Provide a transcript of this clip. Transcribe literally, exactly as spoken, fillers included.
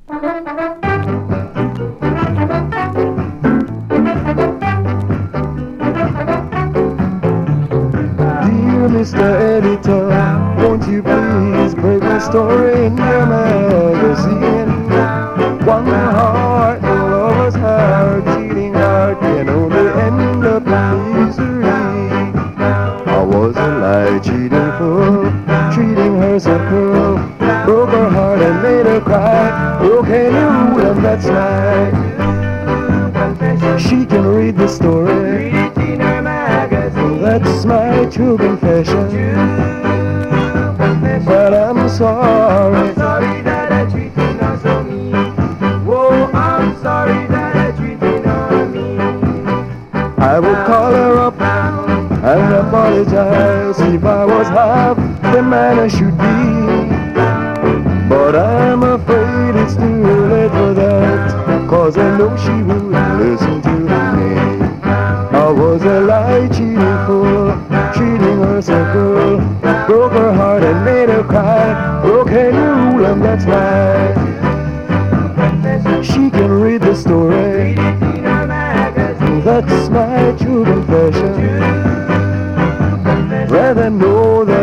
Dear Mister Editor, won't you please break my story in your magazine? One heart, no lover's heart, cheating heart can only end up in misery. I was a lie, cheating fool, treating her so cruel, broke her heart and made her cry. Okay, you rule and that's right. She can read the story. That's my true confession. But I'm sorry. Sorry that I treated her so mean. Oh, I'm sorry that I treated her mean. I would call her up and apologize if I was half the man I should be. But I'm afraid it's too late for that, 'cause I know she wouldn't listen to me. I was a lie, cheating fool, treating her so cruel, broke her heart and made her cry. Broken rule and that's right. She can read the story. That's my true confession. Rather know that